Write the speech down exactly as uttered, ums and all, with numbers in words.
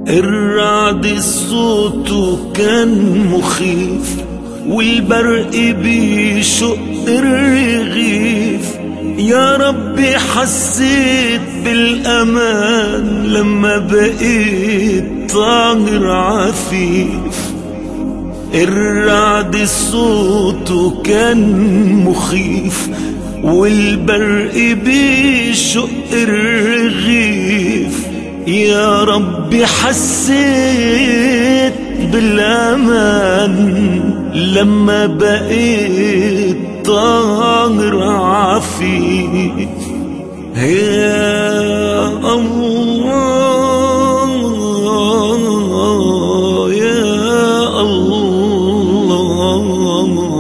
الرعد صوته كان مخيف، والبرق بيشق الرغيف. يا ربي حسيت بالأمان لما بقيت طاهر عفيف. الرعد صوته كان مخيف، والبرق بيشق الرغيف. يا ربي حسيت بالأمان لما بقيت طاهر عفيف. يا الله يا الله